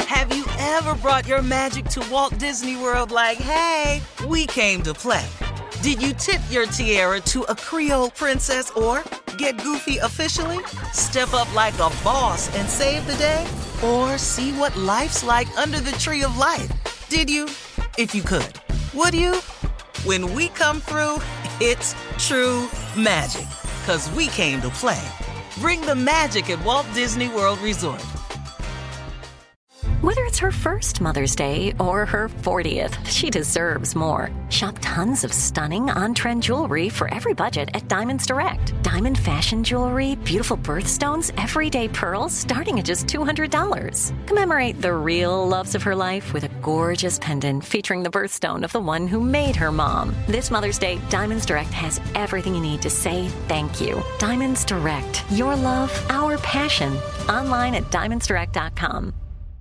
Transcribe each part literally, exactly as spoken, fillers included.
Have you ever brought your magic to Walt Disney World like, hey, we came to play? Did you tip your tiara to a Creole princess or get goofy officially? Step up like a boss and save the day? Or see what life's like under the tree of life? Did you? If you could. Would you? When we come through, it's true magic. 'Cause we came to play. Bring the magic at Walt Disney World Resort. Whether it's her first Mother's Day or her fortieth, she deserves more. Shop tons of stunning on-trend jewelry for every budget at Diamonds Direct. Diamond fashion jewelry, beautiful birthstones, everyday pearls starting at just two hundred dollars. Commemorate the real loves of her life with a gorgeous pendant featuring the birthstone of the one who made her mom. This Mother's Day, Diamonds Direct has everything you need to say thank you. Diamonds Direct. Your love, our passion. Online at diamonds direct dot com.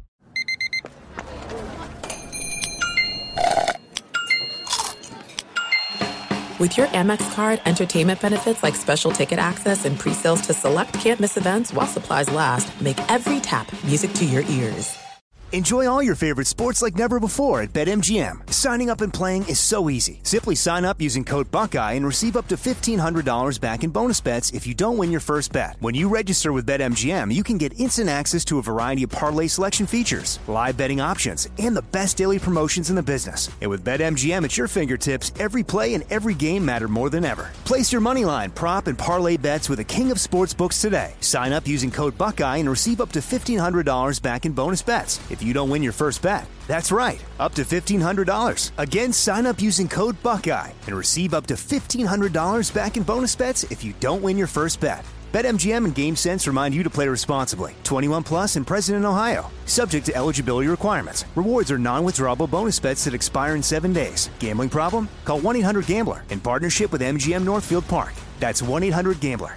With your Amex card, entertainment benefits like special ticket access and pre-sales to select can't-miss events while supplies last make every tap music to your ears. Enjoy all your favorite sports like never before at BetMGM. Signing up and playing is so easy. Simply sign up using code Buckeye and receive up to fifteen hundred dollars back in bonus bets if you don't win your first bet. When you register with BetMGM, you can get instant access to a variety of parlay selection features, live betting options, and the best daily promotions in the business. And with BetMGM at your fingertips, every play and every game matter more than ever. Place your moneyline, prop, and parlay bets with the king of sportsbooks today. Sign up using code Buckeye and receive up to fifteen hundred dollars back in bonus bets if you don't win your first bet. That's right, up to fifteen hundred dollars. Again, sign up using code Buckeye and receive up to fifteen hundred dollars back in bonus bets if you don't win your first bet. BetMGM and GameSense remind you to play responsibly. twenty-one plus and present in Ohio. Subject to eligibility requirements. Rewards are non-withdrawable bonus bets that expire in seven days. Gambling problem? Call one eight hundred gambler in partnership with M G M Northfield Park. That's one eight hundred gambler.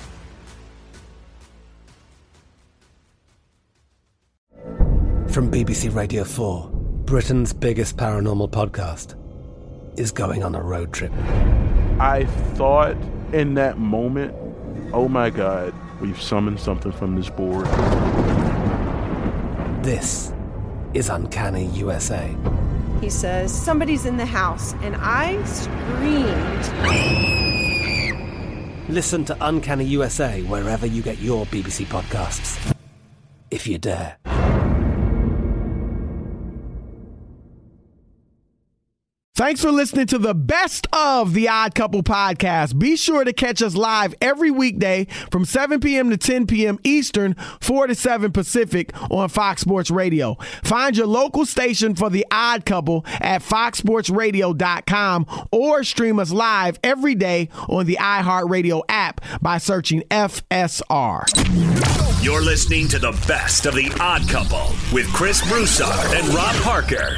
From B B C Radio four, Britain's biggest paranormal podcast is going on a road trip. I thought in that moment, oh my God, we've summoned something from this board. This is Uncanny U S A. He says, somebody's in the house, and I screamed. Listen to Uncanny U S A wherever you get your B B C podcasts, if you dare. Thanks for listening to the best of the Odd Couple podcast. Be sure to catch us live every weekday from seven p.m. to ten p.m. Eastern, four to seven Pacific on Fox Sports Radio. Find your local station for the Odd Couple at fox sports radio dot com or stream us live every day on the iHeartRadio app by searching F S R. You're listening to the best of the Odd Couple with Chris Broussard and Rob Parker.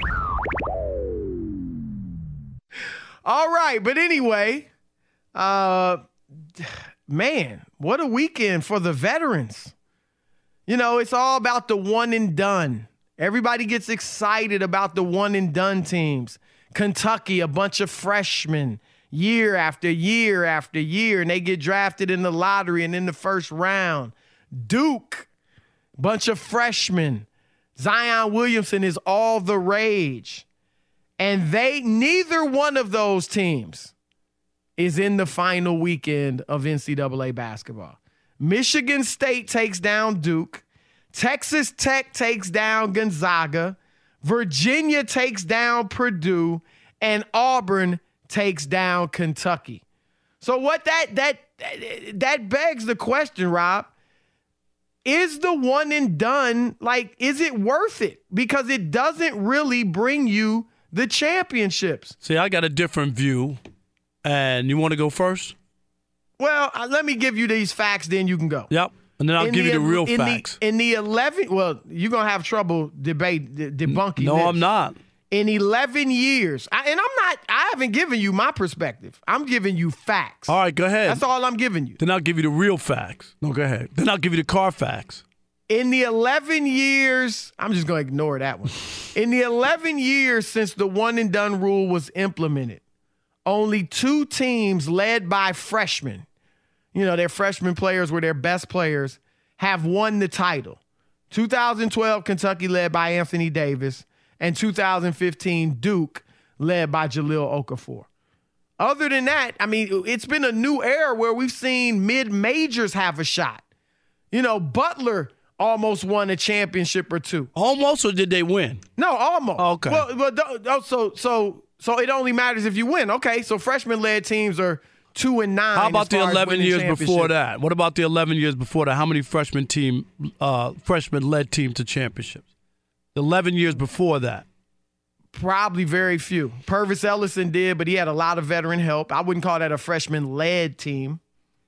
All right, but anyway, uh, man, what a weekend for the veterans. You know, it's all about the one and done. Everybody gets excited about the one and done teams. Kentucky, a bunch of freshmen, year after year after year, and they get drafted in the lottery and in the first round. Duke, bunch of freshmen. Zion Williamson is all the rage. And they, neither one of those teams is in the final weekend of N C double A basketball. Michigan State takes down Duke. Texas Tech takes down Gonzaga. Virginia takes down Purdue. And Auburn takes down Kentucky. So what that, that, that begs the question, Rob, is the one and done, like, is it worth it? Because it doesn't really bring you the championships. See, I got a different view. And you want to go first? Well, uh, let me give you these facts, then you can go. Yep. And then I'll in give the, you the real in facts. The, in the eleven, well, you're going to have trouble debate de- debunking No, this. I'm not. In eleven years, I, and I'm not, I haven't given you my perspective. I'm giving you facts. All right, go ahead. That's all I'm giving you. Then I'll give you the real facts. No, go ahead. Then I'll give you the car facts. In the eleven years, I'm just going to ignore that one. In the eleven years since the one and done rule was implemented, only two teams led by freshmen, you know, their freshman players were their best players, have won the title. two thousand twelve, Kentucky led by Anthony Davis, and two thousand fifteen, Duke led by Jahlil Okafor. Other than that, I mean, it's been a new era where we've seen mid-majors have a shot. You know, Butler almost won a championship or two. Almost, or did they win? No, almost. Okay. Well, well so so so it only matters if you win. Okay, so freshman-led teams are two and nine. How about the eleven years before that? What about the eleven years before that? How many freshman team, uh, freshman-led team to championships? eleven years before that. Probably very few. Purvis Ellison did, but he had a lot of veteran help. I wouldn't call that a freshman-led team.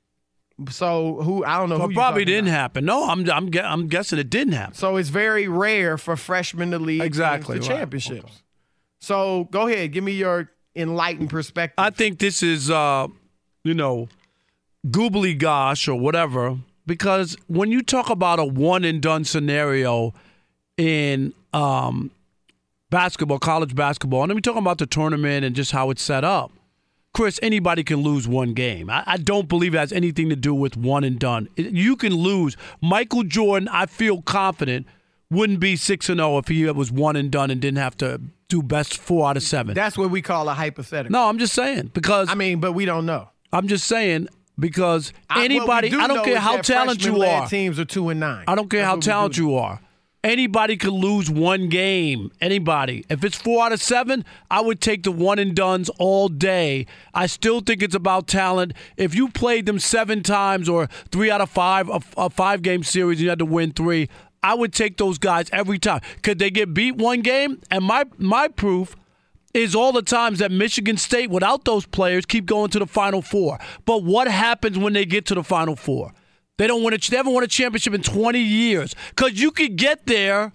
So who I don't know. So who it probably didn't about. happen. No, I'm I'm I'm guessing it didn't happen. So it's very rare for freshmen to lead exactly teams to right. championships. Okay. So go ahead, give me your enlightened perspective. I think this is, uh, you know, goobly gosh or whatever, because when you talk about a one and done scenario in um, basketball, college basketball, and then we're talking about the tournament and just how it's set up. Chris, anybody can lose one game. I, I don't believe it has anything to do with one and done. It, you can lose. Michael Jordan, I feel confident, wouldn't be six and zero if he was one and done and didn't have to do best four out of seven. That's what we call a hypothetical. No, I'm just saying because I mean, but we don't know. I'm just saying because I, anybody. do I don't care how talented you are. Teams are two and nine. I don't care That's how talented you are. Anybody could lose one game. Anybody. If it's four out of seven, I would take the one and dones all day. I still think it's about talent. If you played them seven times or three out of five, a, a five-game series, and you had to win three, I would take those guys every time. Could they get beat one game? And my my proof is all the times that Michigan State, without those players, keep going to the Final Four. But what happens when they get to the Final Four? They don't win a, they haven't won a championship in twenty years. Because you could get there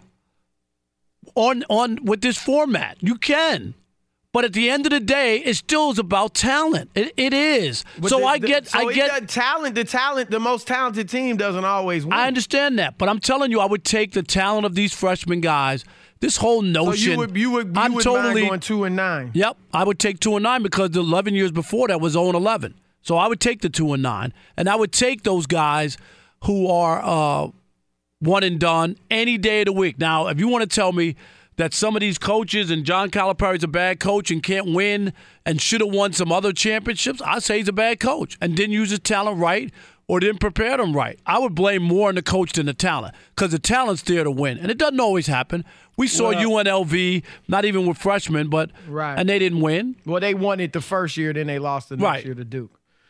on on with this format. You can. But at the end of the day, it still is about talent. It, it is. But so the, I the, get so I get the talent, the talent, the most talented team doesn't always win. I understand that. But I'm telling you, I would take the talent of these freshman guys. This whole notion. So you would you would you I'm would totally mind going two and nine. Yep. I would take two and nine because the eleven years before that was zero and eleven. So I would take the two and nine. And I would take those guys who are uh, one and done any day of the week. Now, if you want to tell me that some of these coaches and John Calipari's a bad coach and can't win and should have won some other championships, I say he's a bad coach and didn't use his talent right or didn't prepare them right. I would blame more on the coach than the talent because the talent's there to win. And it doesn't always happen. We saw well, U N L V, not even with freshmen, but right. and they didn't win. Well, they won it the first year, then they lost the next right. year to Duke.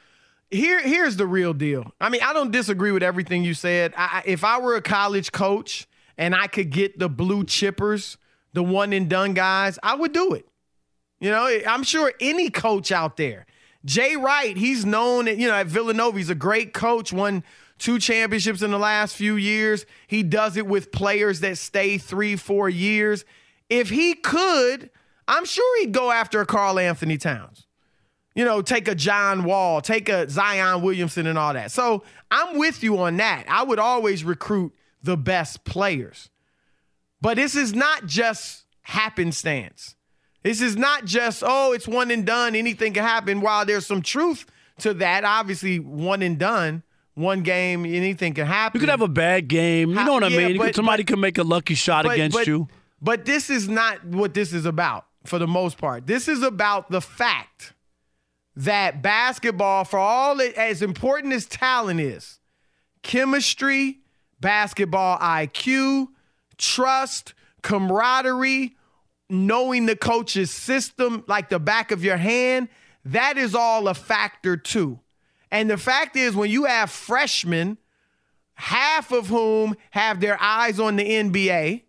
Here, here's the real deal. I mean, I don't disagree with everything you said. I, if I were a college coach and I could get the blue chippers, the one and done guys, I would do it. You know, I'm sure any coach out there. Jay Wright, he's known, you know, at Villanova, he's a great coach, won two championships in the last few years. He does it with players that stay three, four years. If he could, I'm sure he'd go after a Karl Anthony Towns. You know, take a John Wall, take a Zion Williamson and all that. So I'm with you on that. I would always recruit the best players. But this is not just happenstance. This is not just, oh, it's one and done. Anything can happen. While there's some truth to that, obviously one and done, one game, anything can happen. You could have a bad game. You know what yeah, I mean? But, Somebody but, can make a lucky shot but, against but, you. But this is not what this is about for the most part. This is about the fact that basketball, for all it, as important as talent is, chemistry, basketball I Q, trust, camaraderie, knowing the coach's system like the back of your hand, that is all a factor too. And the fact is, when you have freshmen, half of whom have their eyes on the N B A,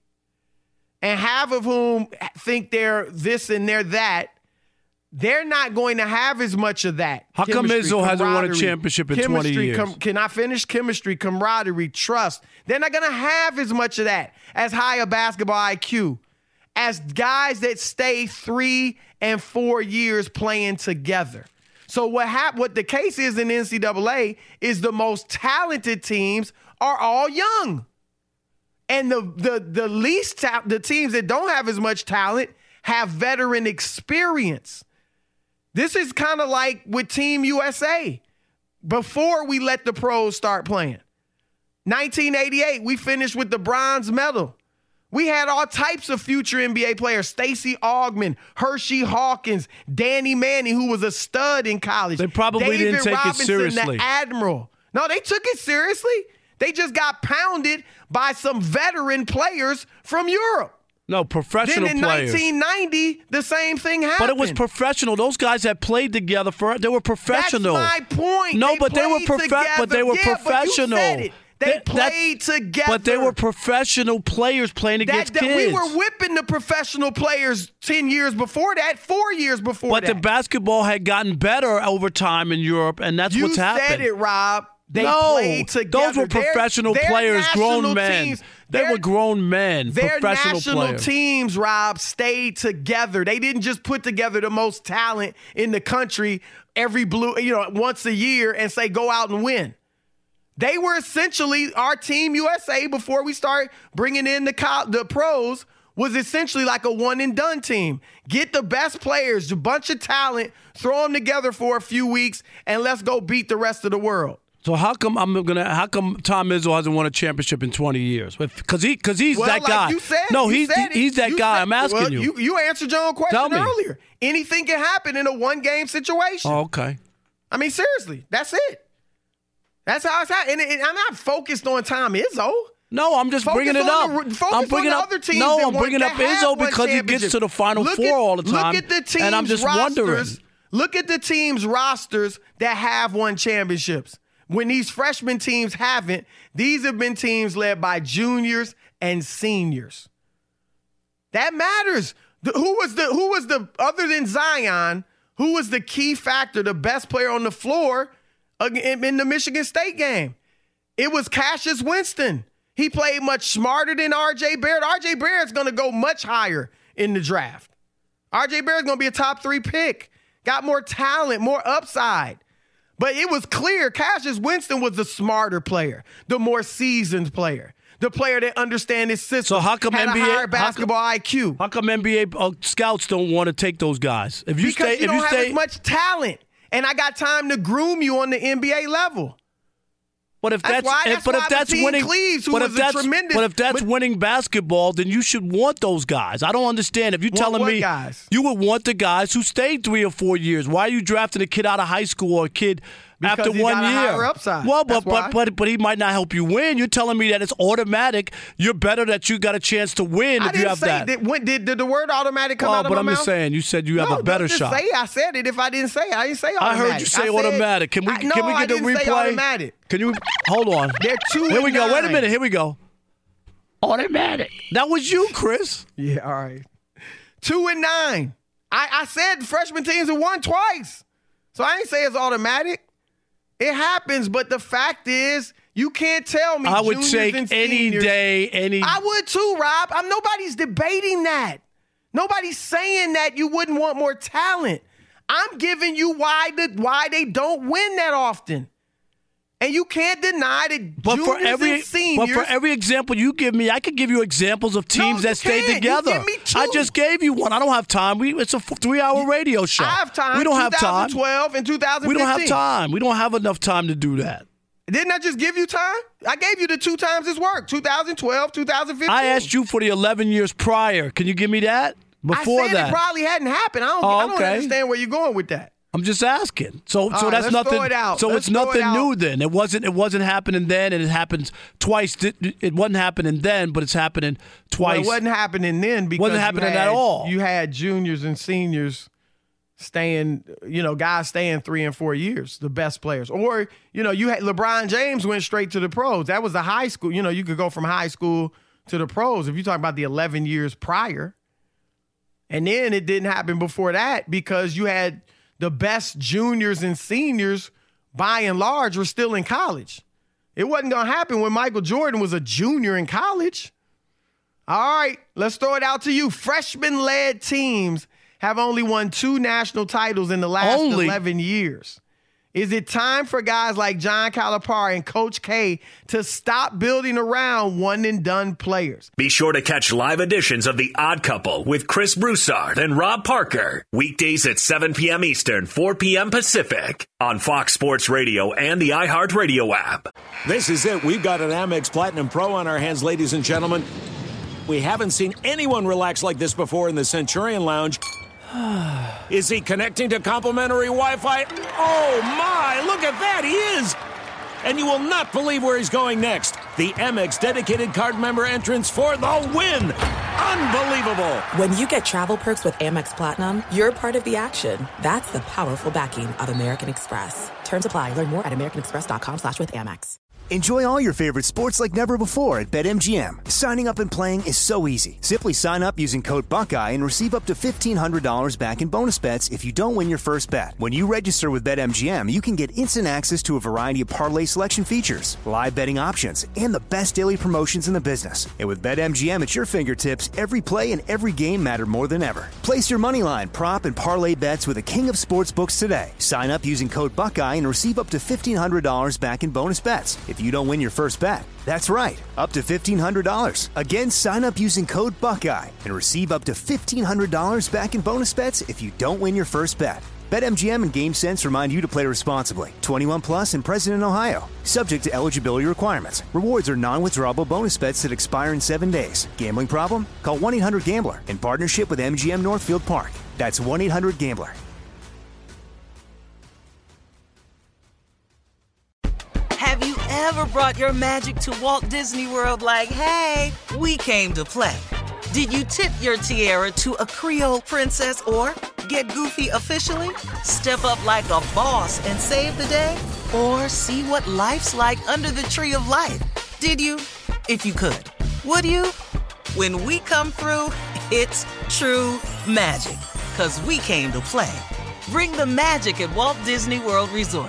and half of whom think they're this and they're that, they're not going to have as much of that. How come Izzo hasn't won a championship in twenty years? Com- can I finish? Chemistry, camaraderie, trust. They're not going to have as much of that, as high a basketball I Q, as guys that stay three and four years playing together. So what hap- what the case is in the N C double A is the most talented teams are all young. And the the the least ta- the teams that don't have as much talent have veteran experience. This is kind of like with Team U S A before we let the pros start playing. nineteen eighty-eight, we finished with the bronze medal. We had all types of future N B A players. Stacey Augmon, Hershey Hawkins, Danny Manning, who was a stud in college. They probably David didn't take Robinson, it seriously. The Admiral. No, they took it seriously. They just got pounded by some veteran players from Europe. No, professional then in players. nineteen ninety, the same thing happened. But it was professional. Those guys had played together for. They were professional. That's my point. No, they but they were profe- But they were yeah, professional. But you said it. They that, played that, together. But they were professional players playing against that, that kids. We were whipping the professional players ten years before that, four years before but that. But the basketball had gotten better over time in Europe, and that's you what's happened. You said it, Rob. They no, played together. Those were professional their, players, their grown men. Teams, they their, were grown men, their professional national players. teams, Rob, stayed together. They didn't just put together the most talent in the country every blue, you know, once a year and say go out and win. They were essentially our Team U S A before we start bringing in the co- the pros. Was essentially like a one and done team. Get the best players, a bunch of talent, throw them together for a few weeks, and let's go beat the rest of the world. So how come I'm gonna? How come Tom Izzo hasn't won a championship in twenty years? Because he, because he's well, that like guy. You said, no, you he's said he's that you guy. said, I'm asking well, you. you. You answered your own question Tell me. earlier. Anything can happen in a one game situation. Oh, okay. I mean, seriously, that's it. That's how it's happening. And, and I'm not focused on Tom Izzo. No, I'm just focus bringing it up. The, I'm bringing up. Other teams no, I'm bringing up Izzo because he gets to the Final look Four at, all the time. Look at the teams and I'm just rosters, wondering. Look at the teams' rosters that have won championships. When these freshman teams haven't, these have been teams led by juniors and seniors. That matters. The, who was the who was the other than Zion? Who was the key factor, the best player on the floor in, in the Michigan State game? It was Cassius Winston. He played much smarter than R J Barrett. R J Barrett's going to go much higher in the draft. R J Barrett's going to be a top three pick. Got more talent, more upside. But it was clear Cassius Winston was the smarter player, the more seasoned player, the player that understands his system. So how come had N B A a higher basketball how come, I Q? How come N B A uh, scouts don't want to take those guys? If you because stay, you if don't you have stay, as much talent, and I got time to groom you on the N B A level. But if that's, that's why, that's but why if that's winning, Cleaves, who but was if that's, a tremendous, but if that's but, winning basketball, then you should want those guys. I don't understand. If you're telling what me guys? you would want the guys who stayed three or four years, why are you drafting a kid out of high school or a kid because after he one got a year? higher upside. Well, That's but why. but but but he might not help you win. You're telling me that it's automatic. You're better that you got a chance to win I if didn't you have say that. that when, did, did the word automatic come oh, out of but my I'm mouth? just saying. You said you have no, a better don't just shot. Say I said it. If I didn't say it, I didn't say automatic. I heard you say I said, automatic. Can we I, can no, we get I the didn't replay? Say automatic. Can you hold on? They're two. Here we and go. Wait a nine. minute. Here we go. Automatic. That was you, Chris. Yeah. All right. Two and nine. I, I said the freshman teams have won twice, so I didn't say it's automatic. It happens, but the fact is, you can't tell me. I would take and any seniors, day, any. I would too, Rob. I'm nobody's debating that. Nobody's saying that you wouldn't want more talent. I'm giving you why the why they don't win that often. And you can't deny that but juniors for every, and seniors. But for every example you give me, I could give you examples of teams no, that stay can't. together. You give me two. I just gave you one. I don't have time. We It's a three-hour radio show. I have time. We don't have time. twenty twelve and two thousand fifteen. We don't have time. We don't have enough time to do that. Didn't I just give you time? I gave you the two times it's work, two thousand twelve, two thousand fifteen. I asked you for the eleven years prior. Can you give me that? Before I said that. it probably hadn't happened. I don't, Oh, I don't okay. understand where you're going with that. I'm just asking. So, All so right, that's let's nothing. throw it out. So Let's it's throw nothing it out. new then. It wasn't. It wasn't happening then, and it happens twice. It, it wasn't happening then, but it's happening twice. Well, it wasn't happening then because wasn't you happening had, at all. You had juniors and seniors staying, you know, guys staying three and four years, the best players. Or, you know, you had LeBron James went straight to the pros. That was the high school. You know, you could go from high school to the pros if you talk about the eleven years prior. And then it didn't happen before that because you had the best juniors and seniors, by and large, were still in college. It wasn't going to happen when Michael Jordan was a junior in college. All right, let's throw it out to you. Freshman-led teams have only won two national titles in the last only? eleven years. Is it time for guys like John Calipari and Coach K to stop building around one-and-done players? Be sure to catch live editions of The Odd Couple with Chris Broussard and Rob Parker. Weekdays at seven p.m. Eastern, four p.m. Pacific on Fox Sports Radio and the iHeartRadio app. This is it. We've got an Amex Platinum Pro on our hands, ladies and gentlemen. We haven't seen anyone relax like this before in the Centurion Lounge. Is he connecting to complimentary Wi-Fi? Oh, my! Look at that! He is! And you will not believe where he's going next. The Amex dedicated card member entrance for the win! Unbelievable! When you get travel perks with Amex Platinum, you're part of the action. That's the powerful backing of American Express. Terms apply. Learn more at americanexpress.com slash with Amex. Enjoy all your favorite sports like never before at BetMGM. Signing up and playing is so easy. Simply sign up using code Buckeye and receive up to fifteen hundred dollars back in bonus bets if you don't win your first bet. When you register with BetMGM, you can get instant access to a variety of parlay selection features, live betting options, and the best daily promotions in the business. And with BetMGM at your fingertips, every play and every game matter more than ever. Place your moneyline, prop, and parlay bets with the king of sportsbooks today. Sign up using code Buckeye and receive up to fifteen hundred dollars back in bonus bets if you don't win your first bet. That's right, up to fifteen hundred dollars. Again, sign up using code Buckeye and receive up to fifteen hundred dollars back in bonus bets if you don't win your first bet. BetMGM and GameSense remind you to play responsibly. twenty-one plus and present in Ohio. Subject to eligibility requirements. Rewards are non-withdrawable bonus bets that expire in seven days. Gambling problem? Call one eight hundred gambler in partnership with M G M Northfield Park. That's one eight hundred gambler. Have you ever brought your magic to Walt Disney World like, hey, we came to play? Did you tip your tiara to a Creole princess or get goofy officially? Step up like a boss and save the day? Or see what life's like under the tree of life? Did you? If you could. Would you? When we come through, it's true magic. 'Cause we came to play. Bring the magic at Walt Disney World Resort.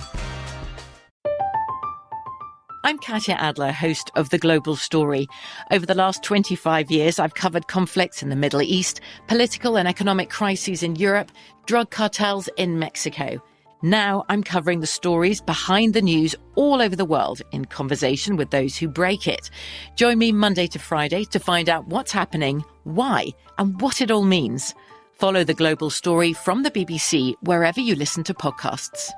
I'm Katya Adler, host of The Global Story. Over the last twenty-five years, I've covered conflicts in the Middle East, political and economic crises in Europe, drug cartels in Mexico. Now I'm covering the stories behind the news all over the world in conversation with those who break it. Join me Monday to Friday to find out what's happening, why, and what it all means. Follow The Global Story from the B B C wherever you listen to podcasts.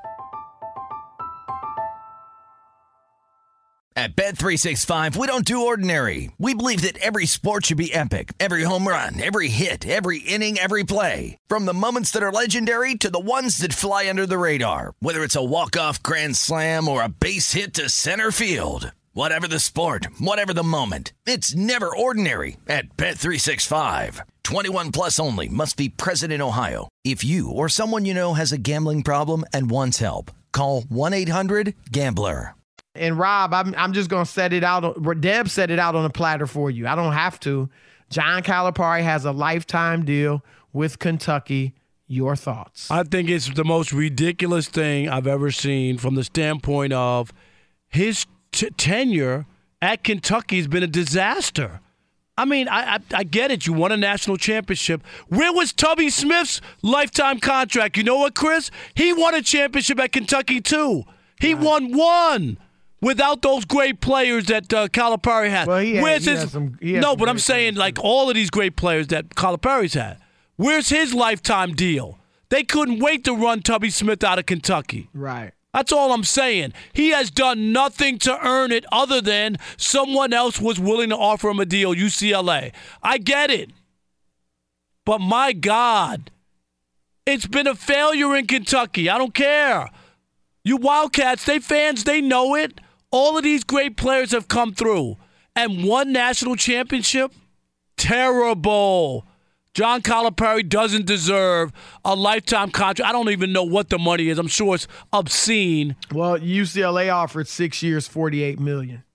At Bet three sixty-five, we don't do ordinary. We believe that every sport should be epic. Every home run, every hit, every inning, every play. From the moments that are legendary to the ones that fly under the radar. Whether it's a walk-off grand slam or a base hit to center field. Whatever the sport, whatever the moment. It's never ordinary at Bet three sixty-five. twenty-one plus only. Must be present in Ohio. If you or someone you know has a gambling problem and wants help, call one eight hundred gambler. And Rob, I'm I'm just gonna set it out. Deb set it out on a platter for you. I don't have to. John Calipari has a lifetime deal with Kentucky. Your thoughts? I think it's the most ridiculous thing I've ever seen from the standpoint of his t- tenure at Kentucky has been a disaster. I mean, I, I I get it. You won a national championship. Where was Tubby Smith's lifetime contract? You know what, Chris? He won a championship at Kentucky too. He right. won one. Without those great players that uh, Calipari had. Well, he had, Where's he his? had some, he had no, some but I'm saying like all of these great players that Calipari's had. Where's his lifetime deal? They couldn't wait to run Tubby Smith out of Kentucky. Right. That's all I'm saying. He has done nothing to earn it other than someone else was willing to offer him a deal, U C L A. I get it. But my God, it's been a failure in Kentucky. I don't care. You Wildcats, they fans, they know it. All of these great players have come through. And one national championship? Terrible. John Calipari doesn't deserve a lifetime contract. I don't even know what the money is. I'm sure it's obscene. Well, U C L A offered six years, forty-eight million dollars.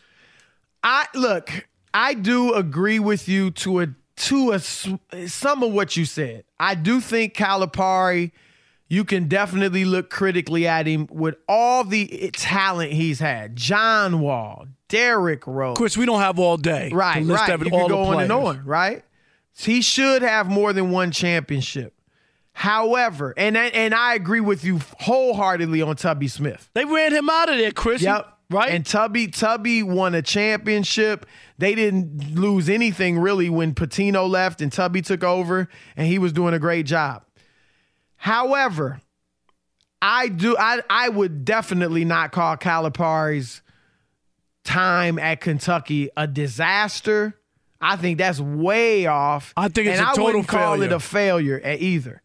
I look, I do agree with you to a to a some of what you said. I do think Calipari, you can definitely look critically at him with all the talent he's had. John Wall, Derrick Rose. Of course, we don't have all day. Right, to list right. every, you can all go the on players. and on, right? He should have more than one championship. However, and and I agree with you wholeheartedly on Tubby Smith. They ran him out of there, Chris. Yep. Right? And Tubby Tubby won a championship. They didn't lose anything really when Patino left and Tubby took over, and he was doing a great job. However, I do I I would definitely not call Calipari's time at Kentucky a disaster. I think that's way off. I think it's and a total I wouldn't call failure. it a failure at either.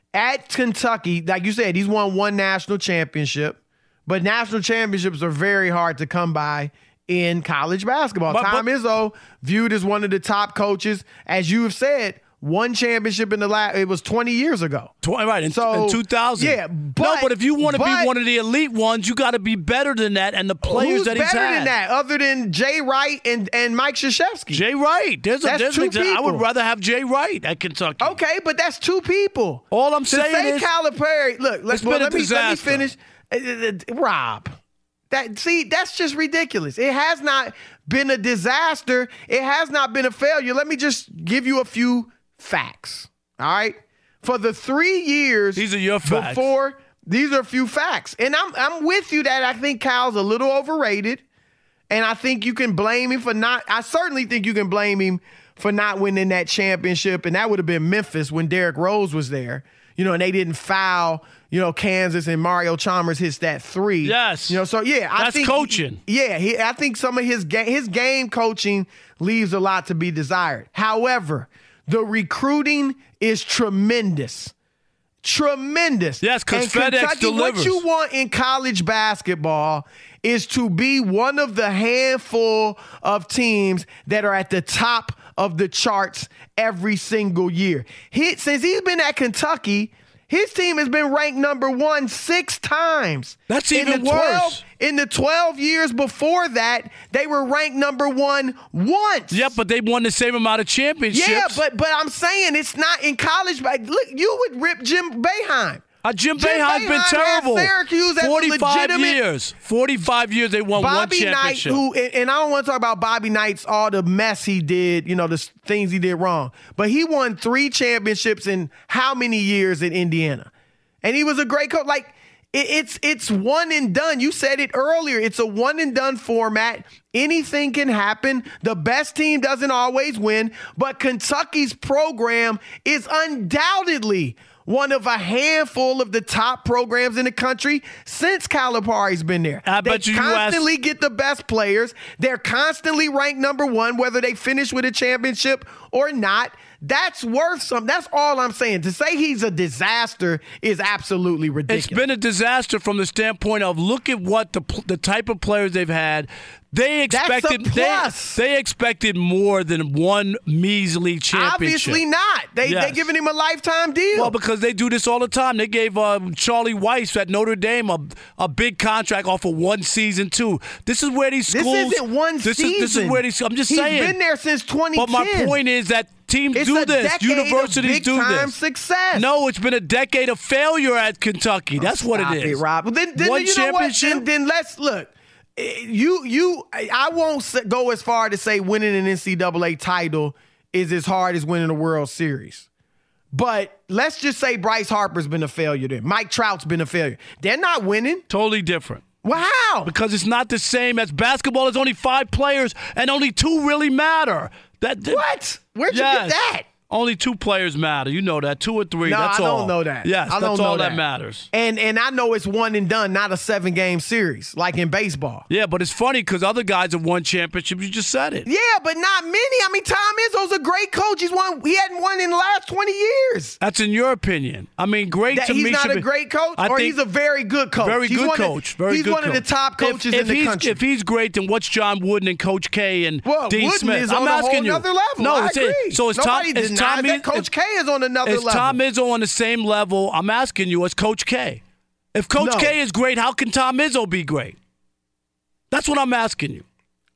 At Kentucky, like you said, he's won one national championship, but national championships are very hard to come by in college basketball. But, Tom but, Izzo, viewed as one of the top coaches, as you have said, one championship in the last, it was twenty years ago. twenty, right, in, so, in two thousand. Yeah, but, no, but if you want to but, be one of the elite ones, you got to be better than that. And the players who's that he's better had. than that, other than Jay Wright and, and Mike Krzyzewski? Jay Wright. There's a, that's there's two an exa- I would people. rather have Jay Wright at Kentucky. Okay, but that's two people. All I'm to saying say is, Calipari. Look, let's it's been a let me let me disaster. finish. Uh, uh, uh, Rob, that see, that's just ridiculous. It has not been a disaster. It has not been a failure. Let me just give you a few facts. All right, for the three years these are your facts. Before these are a few facts, and I'm I'm with you that I think Cal's a little overrated, and I think you can blame him for not. I certainly think you can blame him for not winning that championship, and that would have been Memphis when Derrick Rose was there. You know, and they didn't foul, you know, Kansas, and Mario Chalmers hits that three. Yes. You know, so yeah, I That's think coaching. Yeah, he, I think some of his game, his game coaching leaves a lot to be desired. However, the recruiting is tremendous. Tremendous. Yes, because And FedEx Kentucky, delivers. what you want in college basketball is to be one of the handful of teams that are at the top of the charts every single year. He, since he's been at Kentucky, his team has been ranked number one six times. That's in even the twelve, worse. In the twelve years before that, they were ranked number one once. Yep, but they won the same amount of championships. Yeah, but but I'm saying it's not in college. But look, you would rip Jim Boeheim. Uh, Jim, Jim Boeheim's been Boeheim terrible. had Syracuse as a forty-five legitimate- years. forty-five years they won Bobby one Knight, championship. who and, and I don't want to talk about Bobby Knight's all the mess he did, you know, the s- things he did wrong. But he won three championships in how many years in Indiana? And he was a great coach. Like it, it's it's one and done. You said it earlier. It's a one and done format. Anything can happen. The best team doesn't always win, but Kentucky's program is undoubtedly one of a handful of the top programs in the country since Calipari's been there. I they bet you you constantly asked- get the best players. They're constantly ranked number one, whether they finish with a championship or not. That's worth something. That's all I'm saying. To say he's a disaster is absolutely ridiculous. It's been a disaster from the standpoint of look at what the the type of players they've had. They expected That's a plus. They, they expected more than one measly championship. Obviously not. They Yes. they giving him a lifetime deal. Well, because they do this all the time. They gave uh, Charlie Weiss at Notre Dame a, a big contract off of one season too. This is where these this schools. isn't one this season. Is, this is where these. I'm just He's saying. been there since twenty ten. But my point is that teams It's do a this. decade Universities of do big-time this. success. No, it's been a decade of failure at Kentucky. That's what Stop it is. Rob. Well, then, then One you know what? championship. Then, then let's look. You you I won't s- go as far to say winning an N C double A title is as hard as winning a World Series. But let's just say Bryce Harper's been a failure then. Mike Trout's been a failure. They're not winning. Totally different. Well, how? Because it's not the same as basketball. There's only five players, and only two really matter. That What? Where'd you Yes. get that? Only two players matter. You know that. Two or three. No, that's I all. don't know that. Yes, I that's don't know all that. that. matters. And and I know it's one and done, not a seven game series like in baseball. Yeah, but it's funny because other guys have won championships. You just said it. Yeah, but not many. I mean, Tom Izzo's a great coach. He's won. He hadn't won in the last twenty years. That's in your opinion. I mean, great That to he's me. not should a be- great coach, I or think he's a very good coach. Very He's good one of- coach. Very he's good one of the coach. top coaches if, in the if he's, country. If he's great, then what's John Wooden and Coach K and Well, Dean Wooden Smith? is I'm on a asking whole you. nother level. No, I it's agree. it. So is Nobody Tom? Is denies Tom that. Coach K is on another Is level. Tom Izzo on the same level? I'm asking you. Is Coach K? If Coach No. K is great, how can Tom Izzo be great? That's what I'm asking you.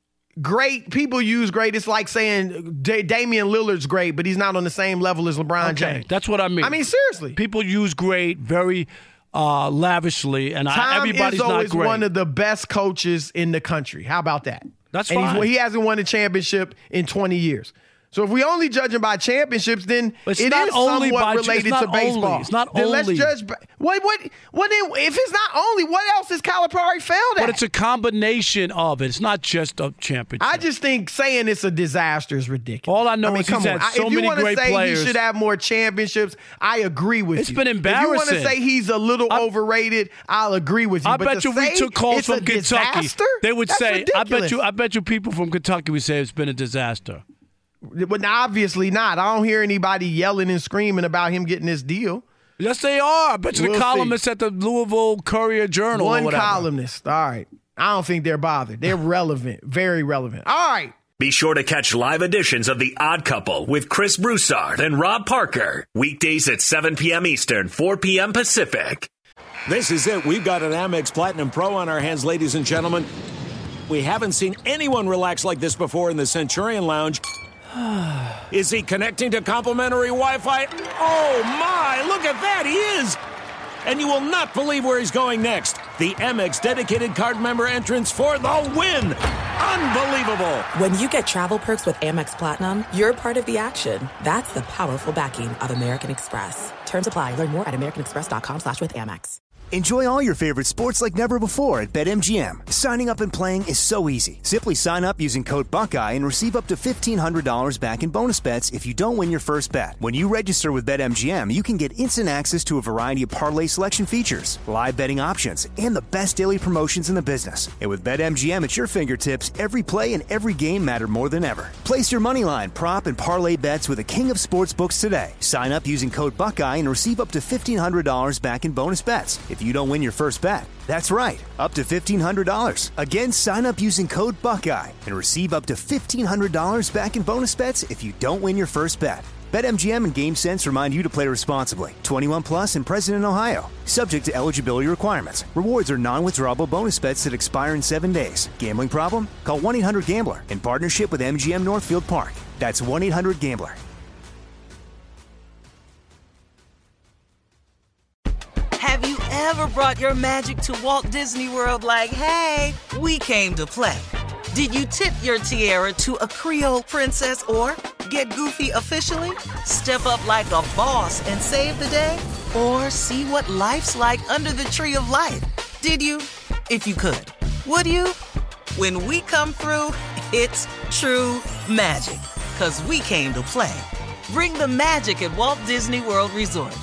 Great people use great. It's like saying Da- Damian Lillard's great, but he's not on the same level as LeBron Okay, James. that's what I mean. I mean, seriously. People use great very uh, lavishly, and I, Tom everybody's Izzo not is great. one of the best coaches in the country. How about that? That's and fine. He's, he hasn't won a championship in twenty years. So if we only judging by championships, then it's it not is only somewhat by, related it's not to baseball. Only, it's not then only. Let's judge. By, what? What? What? Then, if it's not only, what else is Calipari failed at? But it's a combination of it. It's not just a championship. I just think saying it's a disaster is ridiculous. All I know I mean, is he's on. had so if you many want to great say players. He should have more championships. I agree with it's you. It's been embarrassing. If you want to say he's a little I, overrated, I'll agree with you. I but bet to you say we took calls it's from a Kentucky. Disaster? They would That's say, ridiculous. I bet you, I bet you people from Kentucky would say it's been a disaster. But obviously not. I don't hear anybody yelling and screaming about him getting this deal. Yes, they are. I bet you we'll the columnists see. at the Louisville Courier Journal. One or whatever. columnist. All right. I don't think they're bothered. They're relevant. Very relevant. All right. Be sure to catch live editions of The Odd Couple with Chris Broussard and Rob Parker. Weekdays at seven p.m. Eastern, four p.m. Pacific. This is it. We've got an Amex Platinum Pro on our hands, ladies and gentlemen. We haven't seen anyone relax like this before in the Centurion Lounge. Is he connecting to complimentary Wi-Fi? Oh, my! Look at that! He is! And you will not believe where he's going next. The Amex dedicated card member entrance for the win! Unbelievable! When you get travel perks with Amex Platinum, you're part of the action. That's the powerful backing of American Express. Terms apply. Learn more at americanexpress.com slash with Amex. Enjoy all your favorite sports like never before at BetMGM. Signing up and playing is so easy. Simply sign up using code Buckeye and receive up to fifteen hundred dollars back in bonus bets if you don't win your first bet. When you register with BetMGM, you can get instant access to a variety of parlay selection features, live betting options, and the best daily promotions in the business. And with BetMGM at your fingertips, every play and every game matter more than ever. Place your moneyline, prop, and parlay bets with the king of sportsbooks today. Sign up using code Buckeye and receive up to fifteen hundred dollars back in bonus bets if you don't win your first bet. That's right, up to fifteen hundred dollars. Again, sign up using code Buckeye and receive up to fifteen hundred dollars back in bonus bets if you don't win your first bet. BetMGM and GameSense remind you to play responsibly. twenty-one plus and present in Ohio. Subject to eligibility requirements. Rewards are non-withdrawable bonus bets that expire in seven days. Gambling problem? Call one eight hundred gambler in partnership with M G M Northfield Park. That's one eight hundred gambler. Have you ever brought your magic to Walt Disney World like, hey, we came to play? Did you tip your tiara to a Creole princess or get goofy officially? Step up like a boss and save the day? Or see what life's like under the tree of life? Did you? If you could. Would you? When we come through, it's true magic. 'Cause we came to play. Bring the magic at Walt Disney World Resort.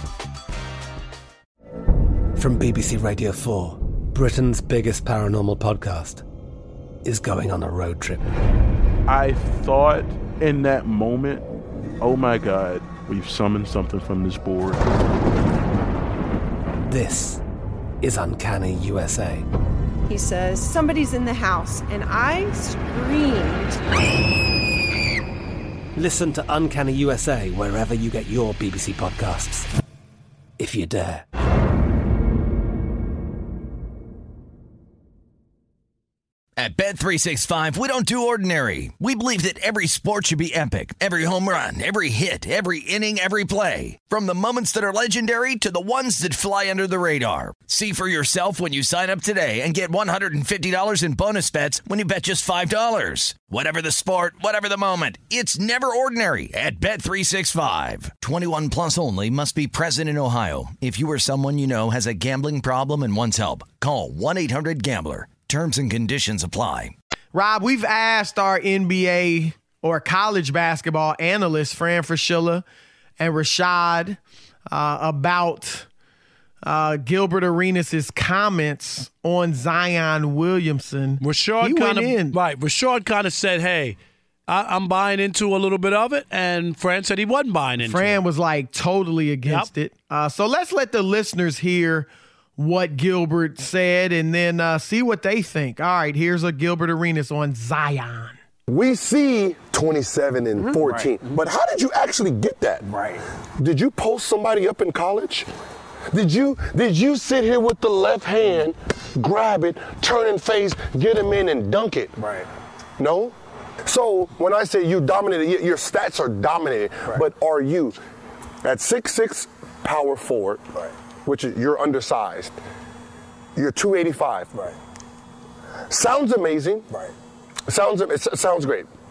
From B B C Radio four, Britain's biggest paranormal podcast is going on a road trip. I thought in that moment, oh my God, we've summoned something from this board. This is Uncanny U S A. He says, somebody's in the house, and I screamed. Listen to Uncanny U S A wherever you get your B B C podcasts, if you dare. At Bet three sixty-five, we don't do ordinary. We believe that every sport should be epic. Every home run, every hit, every inning, every play. From the moments that are legendary to the ones that fly under the radar. See for yourself when you sign up today and get one hundred fifty dollars in bonus bets when you bet just five dollars. Whatever the sport, whatever the moment, it's never ordinary at Bet three sixty-five. twenty-one plus only. Must be present in Ohio. If you or someone you know has a gambling problem and wants help, call one eight hundred gambler. Terms and conditions apply. Rob, we've asked our N B A or college basketball analysts, Fran Fraschilla and Rashad, uh, about uh, Gilbert Arenas' comments on Zion Williamson. Rashad kind of right. Rashad kind of said, "Hey, I, I'm buying into a little bit of it," and Fran said he wasn't buying into Fran it. Fran was like totally against yep. it. Uh, so let's let the listeners hear what Gilbert said and then uh, see what they think. All right, here's a Gilbert Arenas on Zion. We see twenty-seven and mm-hmm. fourteen, right. But how did you actually get that? Right. Did you post somebody up in college? Did you did you sit here with the left hand, grab it, turn and face, get him in and dunk it? Right. No? So when I say you dominated, your stats are dominated, right. But are you at six six power forward? Right. Which is, you're undersized. You're two eighty-five. Right. Sounds amazing. Right. Sounds it sounds great. But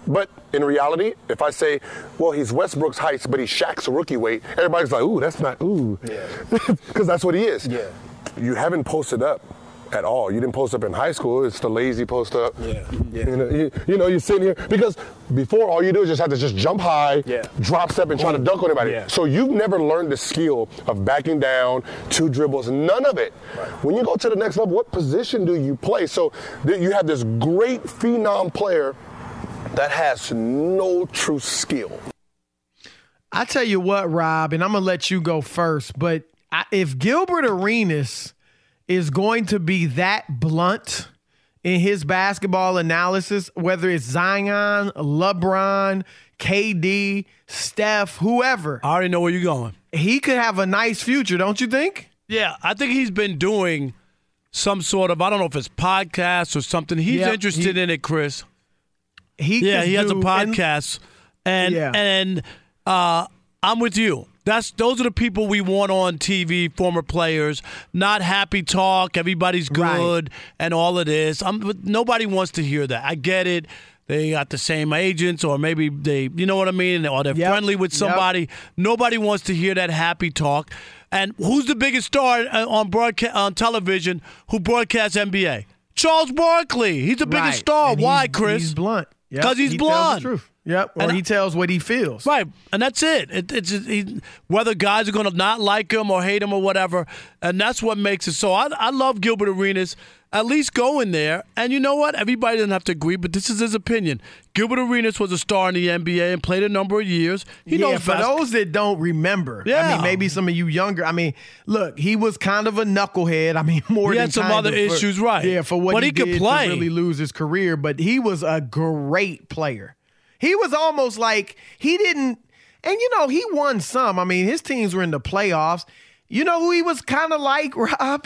in reality, if I say, well, he's Westbrook's height, but he's Shaq's rookie weight, everybody's like, ooh, that's not, ooh. Because yeah. that's what he is. Yeah. You haven't posted up at all. You didn't post up in high school. It's the lazy post up. Yeah. yeah. You know, you, you know, you're sitting here. Because before, all you do is just have to just jump high, yeah. drop step, and try to dunk on anybody. Yeah. So you've never learned the skill of backing down, two dribbles, none of it. Right. When you go to the next level, what position do you play? So th- you have this great phenom player that has no true skill. I tell you what, Rob, and I'm going to let you go first, but I, if Gilbert Arenas is going to be that blunt in his basketball analysis, whether it's Zion, LeBron, K D, Steph, whoever. I already know where you're going. He could have a nice future, don't you think? Yeah, I think he's been doing some sort of, I don't know if it's podcast or something. He's yep, he, interested in it, Chris. He yeah, he do, has a podcast. And, and, yeah. and uh, I'm with you. That's those are the people we want on T V, former players, not happy talk, everybody's good, right. and all of this. I'm, nobody wants to hear that. I get it. They got the same agents, or maybe they, you know what I mean, or they're yep. friendly with somebody. Yep. Nobody wants to hear that happy talk. And who's the biggest star on broadcast on television who broadcasts N B A? Charles Barkley. He's the biggest right. star. And Why, he's, Chris? He's blunt. Because yep. he's he blunt. Tells the truth. Yep, or and he tells what he feels. Right, and that's it. it it's he, whether guys are going to not like him or hate him or whatever, and that's what makes it so. I, I love Gilbert Arenas. At least go in there, and you know what? Everybody doesn't have to agree, but this is his opinion. Gilbert Arenas was a star in the N B A and played a number of years. He yeah, knows for bas- those that don't remember, yeah. I mean, maybe some of you younger. I mean, look, he was kind of a knucklehead. I mean, more he than had some kind other of issues, for, right? Yeah, for what but he, he did could play. to really lose his career, but he was a great player. He was almost like he didn't, and you know, he won some. I mean, his teams were in the playoffs. You know who he was kind of like, Rob?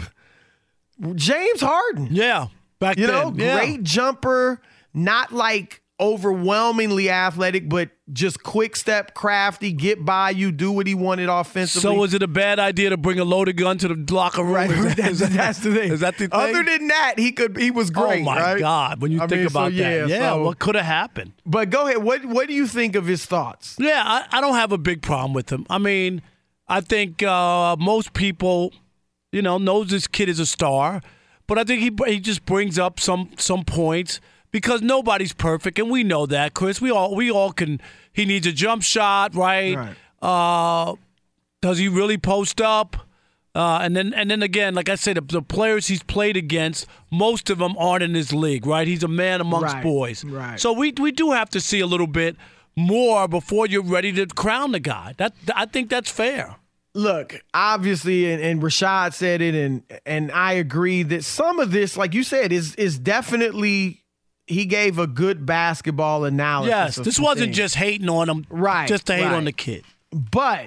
James Harden. Yeah, back you then. know, yeah. great jumper, not like overwhelmingly athletic, but just quick step, crafty, get by you, do what he wanted offensively. So was it a bad idea to bring a loaded gun to the locker room? Right, Is that, that's, is that, that's the thing. Is that the thing? Other than that, he could. He was great. Oh my right? God! When you I think mean, about so, yeah, that, yeah, so, what could have happened? But go ahead. What What do you think of his thoughts? Yeah, I, I don't have a big problem with him. I mean, I think uh, most people, you know, knows this kid is a star, but I think he he just brings up some some points. Because nobody's perfect, and we know that, Chris. We all we all can. He needs a jump shot, right? right. Uh, does he really post up? Uh, and then and then again, like I said, the, the players he's played against, most of them aren't in his league, right? He's a man amongst right. boys. Right. So we we do have to see a little bit more before you're ready to crown the guy. That I think that's fair. Look, obviously, and, and Rashad said it, and and I agree that some of this, like you said, is is definitely. He gave a good basketball analysis. Yes, this wasn't things. just hating on him, right? Just to hate right. on the kid. But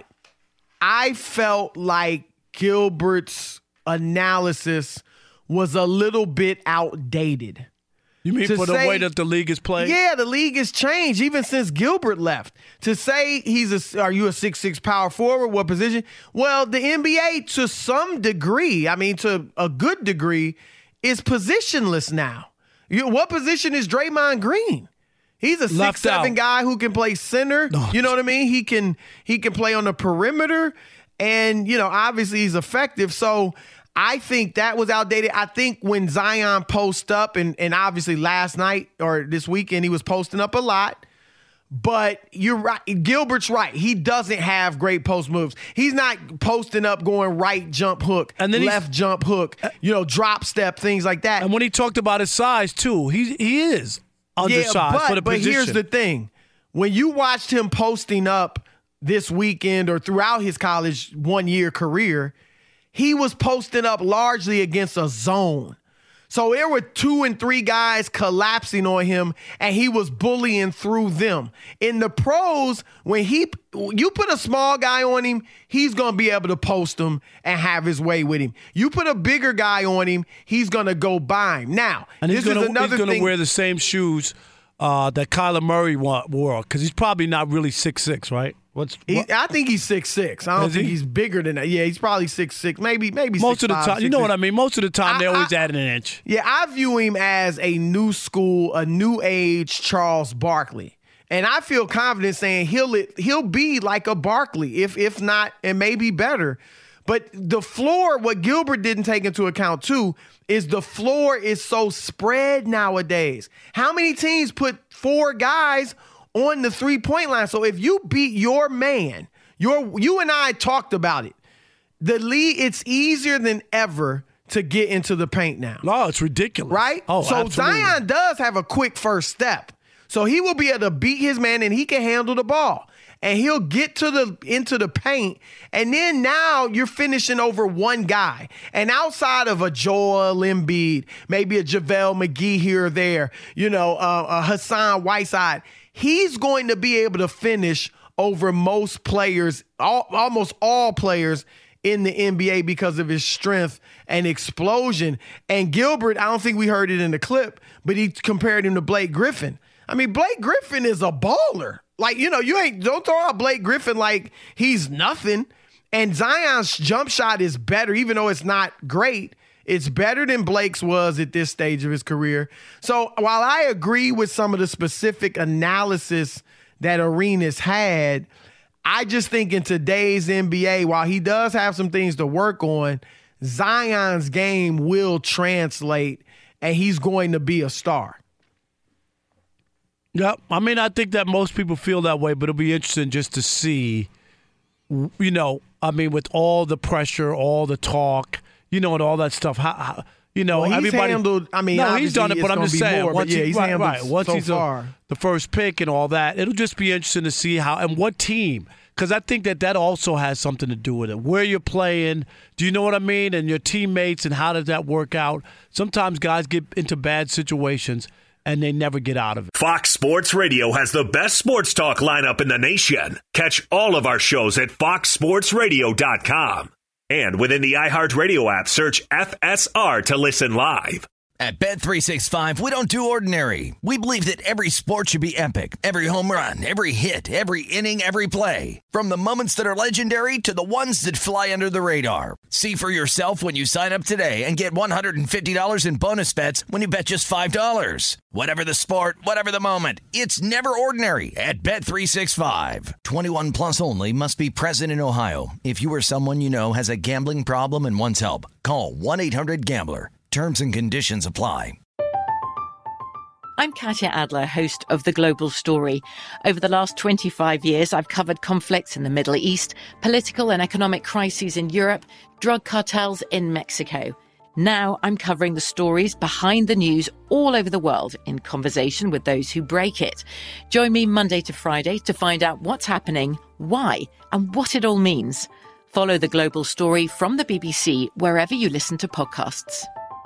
I felt like Gilbert's analysis was a little bit outdated. You mean to for the say, way that the league is played? Yeah, the league has changed even since Gilbert left. To say he's a, are you a six six power forward? What position? Well, the N B A to some degree, I mean to a good degree, is positionless now. You, what position is Draymond Green? He's a six seven guy who can play center. No. You know what I mean? He can he can play on the perimeter, and you know obviously he's effective. So I think that was outdated. I think when Zion posts up, and and obviously last night or this weekend he was posting up a lot. But you're right. Gilbert's right. He doesn't have great post moves. He's not posting up going right jump hook, and then left jump hook, you know, drop step, things like that. And when he talked about his size, too, he he is undersized yeah, but, for the but position. But here's the thing. When you watched him posting up this weekend or throughout his college one-year career, he was posting up largely against a zone. So there were two and three guys collapsing on him, and he was bullying through them. In the pros, when he you put a small guy on him, he's going to be able to post him and have his way with him. You put a bigger guy on him, he's going to go by him. Now, and this he's gonna, is another he's going thing. to wear the same shoes uh, that Kyler Murray wore, because he's probably not really six six, right? What's, he, what? I think he's six six. I don't Is think he? he's bigger than that. Yeah, he's probably six six, maybe maybe most six, of the five, time. six, You know six. what I mean? Most of the time, I, they always I, add an inch. Yeah, I view him as a new school, a new age Charles Barkley. And I feel confident saying he'll he'll be like a Barkley, if if not, and maybe better. But the floor, what Gilbert didn't take into account too, is the floor is so spread nowadays. How many teams put four guys on the three-point line? So if you beat your man, your you and I talked about it. The league, it's easier than ever to get into the paint now. No, it's ridiculous. Right? Oh, so absolutely. Zion does have a quick first step. So he will be able to beat his man and he can handle the ball. And he'll get to the into the paint. And then now you're finishing over one guy. And outside of a Joel Embiid, maybe a JaVale McGee here or there, you know, uh, a Hassan Whiteside, he's going to be able to finish over most players, all, almost all players in the N B A because of his strength and explosion. And Gilbert, I don't think we heard it in the clip, but he compared him to Blake Griffin. I mean, Blake Griffin is a baller. Like, you know, you ain't, don't throw out Blake Griffin like he's nothing. And Zion's jump shot is better, even though it's not great. It's better than Blake's was at this stage of his career. So while I agree with some of the specific analysis that Arenas had, I just think in today's N B A, while he does have some things to work on, Zion's game will translate and he's going to be a star. Yeah, I mean, I think that most people feel that way, but it'll be interesting just to see, you know, I mean, with all the pressure, all the talk, you know, and all that stuff, how, how you know, well, he's everybody. Handled, I mean, no, he's done it, but I'm just saying, more, once yeah, he, he's right, handled right, once so he's far. A, the first pick and all that, it'll just be interesting to see how and what team. Because I think that that also has something to do with it. Where you're playing, do you know what I mean? And your teammates, and how does that work out? Sometimes guys get into bad situations, and they never get out of it. Fox Sports Radio has the best sports talk lineup in the nation. Catch all of our shows at fox sports radio dot com. And within the iHeartRadio app, search F S R to listen live. At Bet three sixty-five, we don't do ordinary. We believe that every sport should be epic. Every home run, every hit, every inning, every play. From the moments that are legendary to the ones that fly under the radar. See for yourself when you sign up today and get one hundred fifty dollars in bonus bets when you bet just five dollars. Whatever the sport, whatever the moment, it's never ordinary at Bet three sixty-five. twenty-one plus only. Must be present in Ohio. If you or someone you know has a gambling problem and wants help, call one eight hundred gambler. Terms and conditions apply. I'm Katya Adler, host of The Global Story. Over the last twenty-five years, I've covered conflicts in the Middle East, political and economic crises in Europe, drug cartels in Mexico. Now I'm covering the stories behind the news all over the world in conversation with those who break it. Join me Monday to Friday to find out what's happening, why, and what it all means. Follow The Global Story from the B B C wherever you listen to podcasts.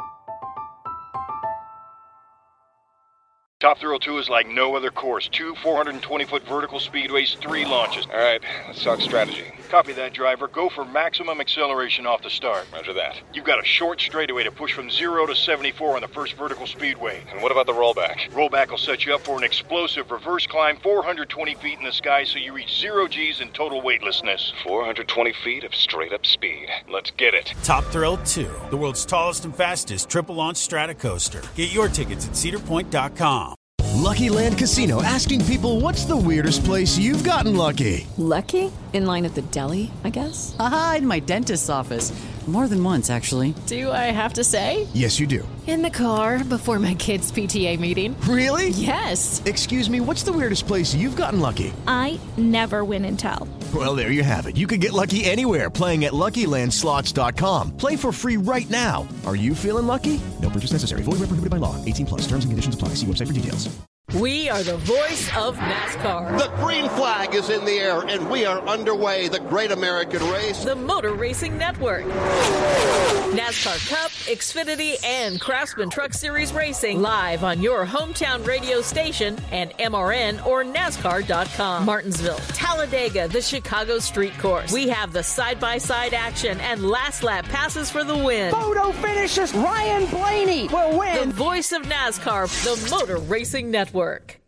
Top Thrill two is like no other course. Two four hundred twenty foot vertical speedways, three launches. All right, let's talk strategy. Copy that, driver. Go for maximum acceleration off the start. Roger that. You've got a short straightaway to push from zero to seventy-four on the first vertical speedway. And what about the rollback? Rollback will set you up for an explosive reverse climb four hundred twenty feet in the sky so you reach zero G's in total weightlessness. four hundred twenty feet of straight-up speed. Let's get it. Top Thrill two, the world's tallest and fastest triple-launch strata coaster. Get your tickets at cedar point dot com. Lucky Land Casino, asking people, what's the weirdest place you've gotten lucky? Lucky? In line at the deli, I guess? Aha, in my dentist's office. More than once, actually. Do I have to say? Yes, you do. In the car before my kids' P T A meeting. Really? Yes. Excuse me, what's the weirdest place you've gotten lucky? I never win and tell. Well, there you have it. You can get lucky anywhere, playing at lucky land slots dot com. Play for free right now. Are you feeling lucky? No purchase necessary. Void where prohibited by law. eighteen plus. Terms and conditions apply. See website for details. We are the voice of NASCAR. The green flag is in the air, and we are underway. The great American race. The Motor Racing Network. NASCAR Cup, Xfinity, and Craftsman Truck Series Racing live on your hometown radio station and M R N or NASCAR dot com. Martinsville, Talladega, the Chicago Street Course. We have the side-by-side action and last lap passes for the win. Photo finishes. Ryan Blaney will win. The voice of NASCAR, the Motor Racing Network.